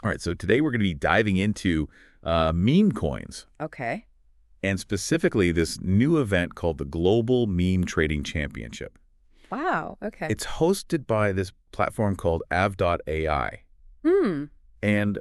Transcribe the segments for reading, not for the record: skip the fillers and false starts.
All right, so today we're going to be diving into meme coins, Okay. and specifically this new event called the Global Meme Trading Championship. Wow. Okay. It's hosted by this platform called Av.ai. Hmm. And,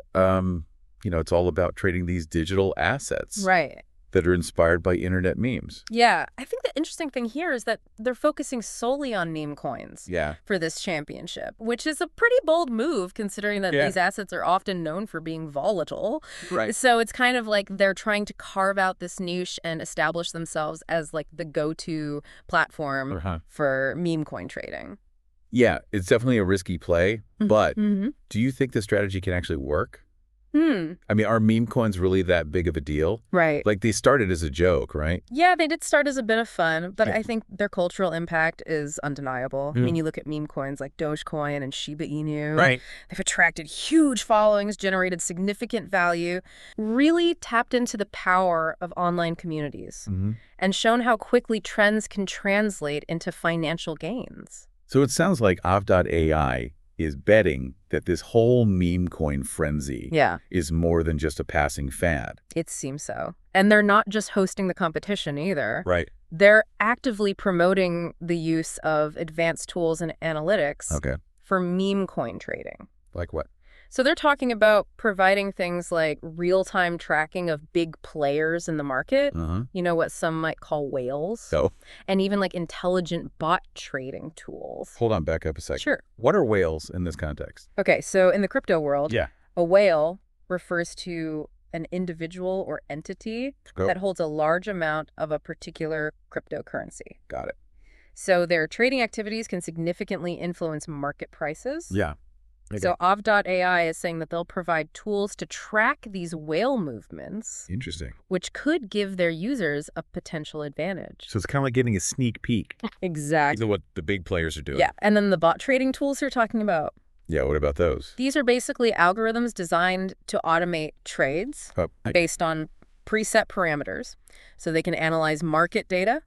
it's all about trading these digital assets Right. that are inspired by internet memes. Yeah. I think the interesting thing here is that they're focusing solely on meme coins Yeah. for this championship, which is a pretty bold move considering that Yeah. these assets are often known for being volatile. Right. So it's kind of like they're trying to carve out this niche and establish themselves as like the go-to platform Uh-huh. for meme coin trading. Yeah, it's definitely a risky play, but Mm-hmm. do you think the strategy can actually work? Hmm. I mean, are meme coins really that big of a deal? Right. Like, they started as a joke, right? Yeah, they did start as a bit of fun, but Yeah. I think their cultural impact is undeniable. I Yeah. mean, you look at meme coins like Dogecoin and Shiba Inu. Right. They've attracted huge followings, generated significant value, really tapped into the power of online communities, Mm-hmm. and shown how quickly trends can translate into financial gains. So it sounds like Av.ai is betting that this whole meme coin frenzy Yeah, is more than just a passing fad. it seems so. And they're not just hosting the competition either. Right. They're actively promoting the use of advanced tools and analytics Okay. for meme coin trading. Like what? So they're talking about providing things like real-time tracking of big players in the market, Uh-huh. what some might call whales, So, and even like intelligent bot trading tools. hold on, back up a second. Sure. What are whales in this context? Okay, so in the crypto world, Yeah. a whale refers to an individual or entity Go. that holds a large amount of a particular cryptocurrency. Got it. So their trading activities can significantly influence market prices. Yeah. So Av.ai is saying that they'll provide tools to track these whale movements, Interesting. which could give their users a potential advantage. So it's kind of like getting a sneak peek Exactly. into what the big players are doing. Yeah. And then the bot trading tools you're talking about, Yeah, what about those? these are basically algorithms designed to automate trades Oh, based on preset parameters. So they can analyze market data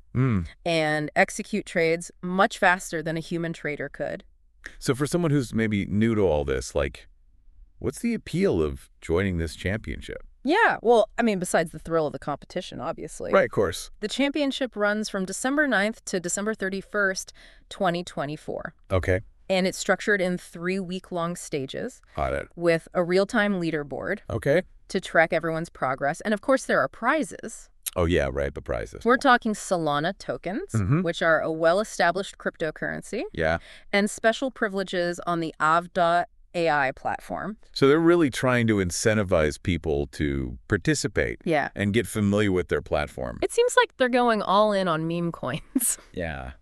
and execute trades much faster than a human trader could. So for someone who's maybe new to all this, like, what's the appeal of joining this championship? Yeah, well, I mean, besides the thrill of the competition, obviously. Right, of course. The championship runs from December 9th to December 31st, 2024. Okay. And it's structured in 3-week-long stages Got it. with a real-time leaderboard Okay. to track everyone's progress. And of course, there are prizes. Oh, yeah, right, the prizes. We're talking Solana tokens, Mhm. which are a well-established cryptocurrency, Yeah. and special privileges on the Av.ai platform. So they're really trying to incentivize people to participate Yeah. and get familiar with their platform. It seems like they're going all in on meme coins. Yeah.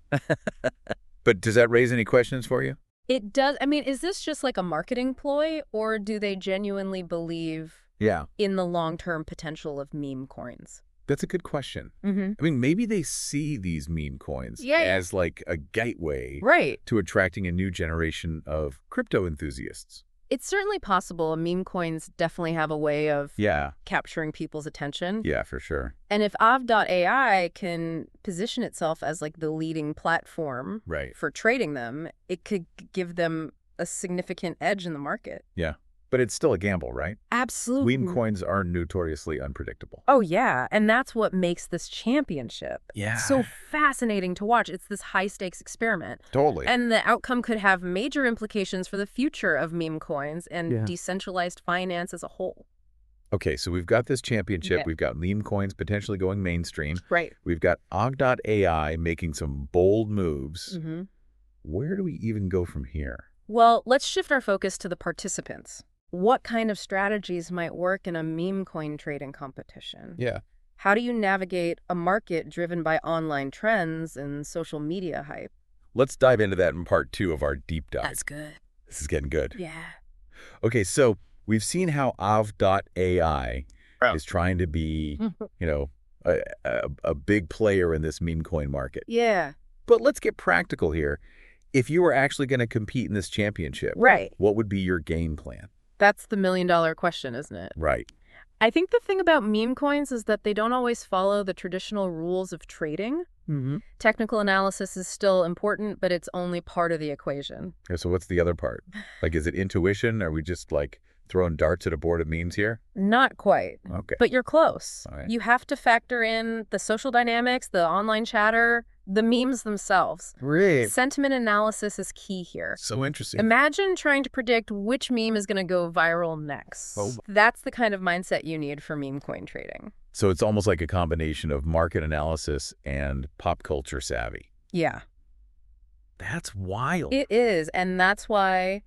But does that raise any questions for you? It does. I mean, is this just like a marketing ploy, or do they genuinely believe Yeah. in the long-term potential of meme coins? That's a good question. Mm-hmm. I mean, maybe they see these meme coins Yeah. as like a gateway Right. to attracting a new generation of crypto enthusiasts. It's certainly possible. Meme coins definitely have a way of Yeah. capturing people's attention. Yeah, for sure. And if Av.ai can position itself as like the leading platform Right. for trading them, it could give them a significant edge in the market. Yeah. But it's still a gamble, right? Absolutely. Meme coins are notoriously unpredictable. Oh, yeah. And that's what makes this championship Yeah. so fascinating to watch. It's this high-stakes experiment. Totally. And the outcome could have major implications for the future of meme coins and Yeah. decentralized finance as a whole. Okay, so we've got this championship. Yeah. We've got meme coins potentially going mainstream. Right. We've got Og.ai making some bold moves. Mm-hmm. Where do we even go from here? Well, let's shift our focus to the participants. What kind of strategies might work in a meme coin trading competition? Yeah. How do you navigate a market driven by online trends and social media hype? Let's dive into that in part 2 of our deep dive. That's good. This is getting good. Yeah. Okay, so we've seen how Av.ai Oh. is trying to be, a big player in this meme coin market. Yeah. But let's get practical here. If you were actually going to compete in this championship, Right. what would be your game plan? That's the million-dollar question, isn't it? Right. I think the thing about meme coins is that they don't always follow the traditional rules of trading. Mm-hmm. Technical analysis is still important, but it's only part of the equation. So what's the other part? Like, is it intuition? Are we just like throwing darts at a board of memes here? Not quite, Okay. but you're close. All right. You have to factor in the social dynamics, the online chatter, the memes themselves. Really? Sentiment analysis is key here. So interesting. Imagine trying to predict which meme is going to go viral next. Oh. That's the kind of mindset you need for meme coin trading. So it's almost like a combination of market analysis and pop culture savvy. Yeah, That's wild. it is. And that's why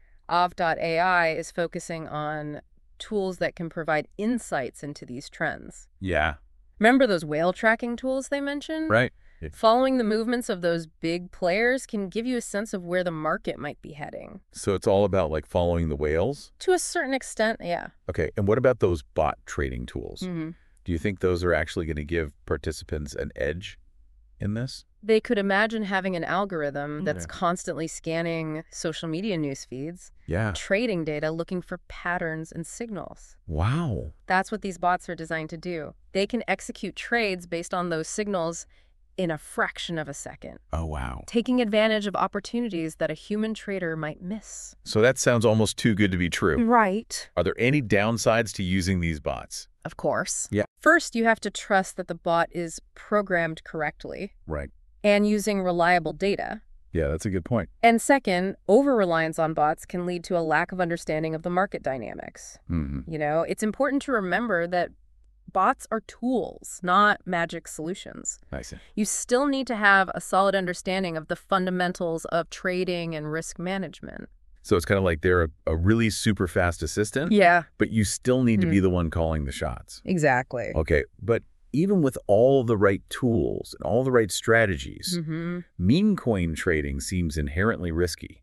Av.ai is focusing on tools that can provide insights into these trends. Yeah. Remember those whale tracking tools they mentioned? Right. Following the movements of those big players can give you a sense of where the market might be heading. So it's all about like following the whales? To a certain extent, yeah. Okay. And what about those bot trading tools? Mm-hmm. Do you think those are actually going to give participants an edge in this? They could imagine having an algorithm that's Yeah. constantly scanning social media news feeds, Yeah. trading data, looking for patterns and signals. Wow. That's what these bots are designed to do. They can execute trades based on those signals in a fraction of a second, Oh, wow. taking advantage of opportunities that a human trader might miss. So that sounds almost too good to be true. Right. Are there any downsides to using these bots? Of course. Yeah. First, you have to trust that the bot is programmed correctly Right. and using reliable data. Yeah, that's a good point. And second, over-reliance on bots can lead to a lack of understanding of the market dynamics. Mm-hmm. You know, it's important to remember that bots are tools, not magic solutions. I see. You still need to have a solid understanding of the fundamentals of trading and risk management. So it's kind of like they're a really super fast assistant, Yeah, but you still need to be the one calling the shots. exactly. Okay, but even with all the right tools and all the right strategies, Mm-hmm. meme coin trading seems inherently risky.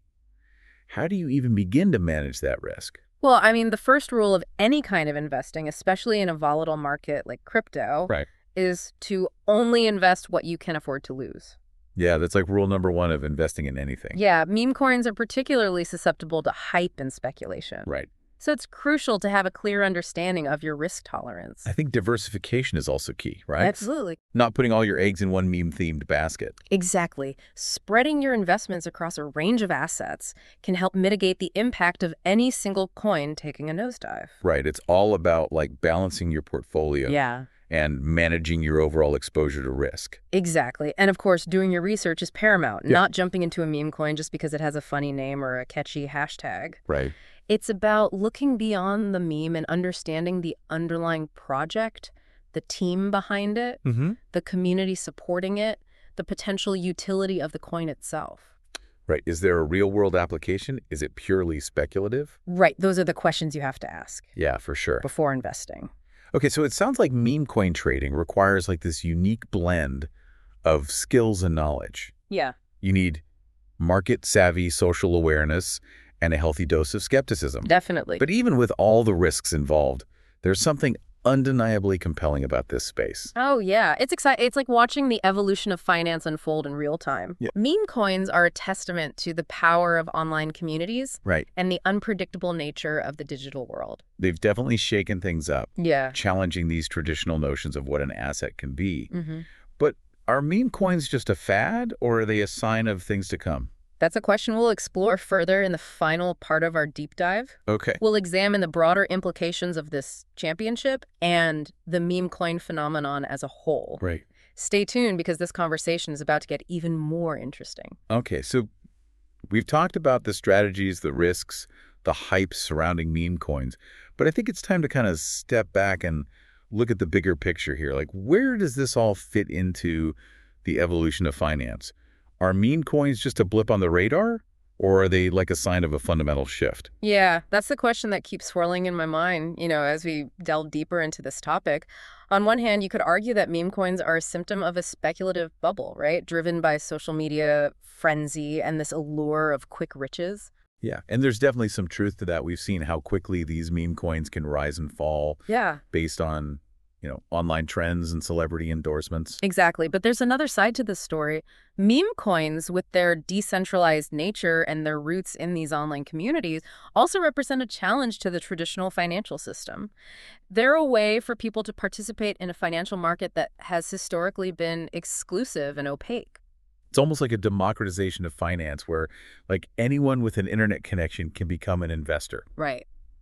How do you even begin to manage that risk? Well, I mean, the first rule of any kind of investing, especially in a volatile market like crypto, Right. is to only invest what you can afford to lose. Yeah, that's like rule number one of investing in anything. Yeah, meme coins are particularly susceptible to hype and speculation. Right. So it's crucial to have a clear understanding of your risk tolerance. I think diversification is also key, right? Absolutely. Not putting all your eggs in one meme-themed basket. Exactly. Spreading your investments across a range of assets can help mitigate the impact of any single coin taking a nosedive. Right. It's all about like balancing your portfolio Yeah, and managing your overall exposure to risk. exactly. And of course, doing your research is paramount, Yeah. not jumping into a meme coin just because it has a funny name or a catchy hashtag. Right. It's about looking beyond the meme and understanding the underlying project, the team behind it, Mm-hmm. the community supporting it, the potential utility of the coin itself. Right. Is there a real-world application? Is it purely speculative? Right, those are the questions you have to ask Yeah, for sure. before investing. Okay, so it sounds like meme coin trading requires like this unique blend of skills and knowledge. Yeah. You need market-savvy social awareness and a healthy dose of skepticism. Definitely. But even with all the risks involved, there's something undeniably compelling about this space. Oh, yeah. It's exciting. It's like watching the evolution of finance unfold in real time. Yeah. Meme coins are a testament to the power of online communities Right. and the unpredictable nature of the digital world. They've definitely shaken things up, Yeah. challenging these traditional notions of what an asset can be. Mm-hmm. But are meme coins just a fad, or are they a sign of things to come? That's a question we'll explore further in the final part of our deep dive. Okay. We'll examine the broader implications of this championship and the meme coin phenomenon as a whole. Right. Stay tuned because this conversation is about to get even more interesting. Okay, so we've talked about the strategies, the risks, the hype surrounding meme coins, but I think it's time to kind of step back and look at the bigger picture here. Like, where does this all fit into the evolution of finance? Are meme coins just a blip on the radar, or are they like a sign of a fundamental shift? Yeah, that's the question that keeps swirling in my mind, as we delve deeper into this topic. On one hand, you could argue that meme coins are a symptom of a speculative bubble, right? Driven by social media frenzy and this allure of quick riches. Yeah, and there's definitely some truth to that. We've seen how quickly these meme coins can rise and fall Yeah, based on, online trends and celebrity endorsements. exactly. But there's another side to this story. Meme coins, with their decentralized nature and their roots in these online communities, also represent a challenge to the traditional financial system. They're a way for people to participate in a financial market that has historically been exclusive and opaque. It's almost like a democratization of finance where like anyone with an internet connection can become an investor. Right.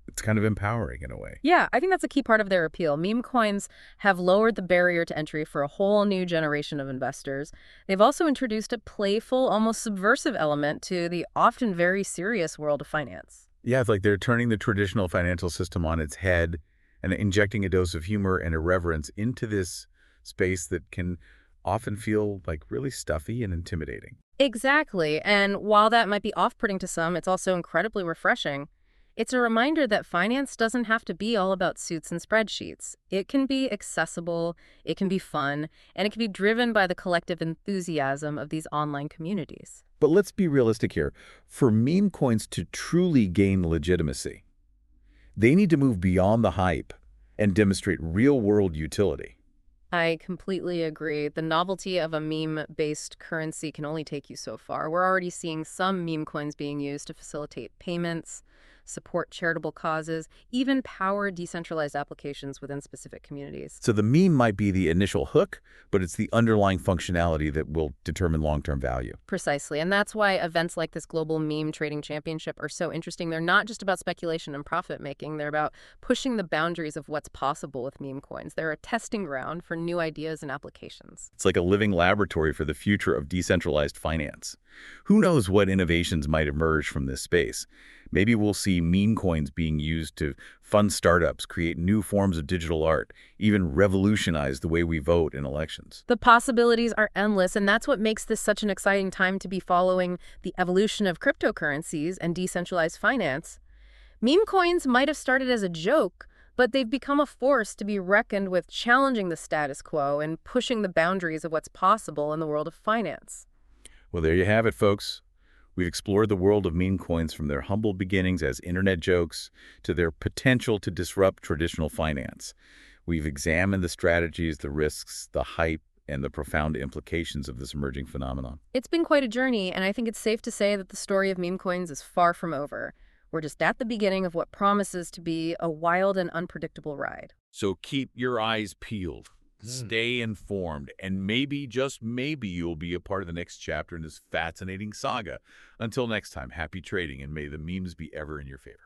It's kind of empowering in a way. Yeah, I think that's a key part of their appeal. Meme coins have lowered the barrier to entry for a whole new generation of investors. They've also introduced a playful, almost subversive element to the often very serious world of finance. Yeah, it's like they're turning the traditional financial system on its head and injecting a dose of humor and irreverence into this space that can often feel like really stuffy and intimidating. Exactly. And while that might be off-putting to some, it's also incredibly refreshing. It's a reminder that finance doesn't have to be all about suits and spreadsheets. It can be accessible, it can be fun, and it can be driven by the collective enthusiasm of these online communities. But let's be realistic here. For meme coins to truly gain legitimacy, they need to move beyond the hype and demonstrate real-world utility. I completely agree. The novelty of a meme-based currency can only take you so far. We're already seeing some meme coins being used to facilitate payments, support charitable causes, even power decentralized applications within specific communities. So the meme might be the initial hook, but it's the underlying functionality that will determine long-term value. Precisely. And that's why events like this Global Meme Trading Championship are so interesting. They're not just about speculation and profit making. They're about pushing the boundaries of what's possible with meme coins. They're a testing ground for new ideas and applications. It's like a living laboratory for the future of decentralized finance. Who knows what innovations might emerge from this space? Maybe we'll see meme coins being used to fund startups, create new forms of digital art, even revolutionize the way we vote in elections. The possibilities are endless, and that's what makes this such an exciting time to be following the evolution of cryptocurrencies and decentralized finance. Meme coins might have started as a joke, but they've become a force to be reckoned with, challenging the status quo and pushing the boundaries of what's possible in the world of finance. Well, there you have it, folks. We've explored the world of meme coins from their humble beginnings as internet jokes to their potential to disrupt traditional finance. We've examined the strategies, the risks, the hype, and the profound implications of this emerging phenomenon. It's been quite a journey, and I think it's safe to say that the story of meme coins is far from over. We're just at the beginning of what promises to be a wild and unpredictable ride. So keep your eyes peeled. Stay informed, and maybe, just maybe, you'll be a part of the next chapter in this fascinating saga. Until next time, happy trading, and may the memes be ever in your favor.